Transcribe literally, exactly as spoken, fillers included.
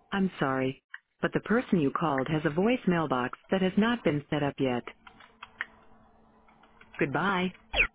I'm sorry, but the person you called has a voice mailbox that has not been set up yet. Goodbye.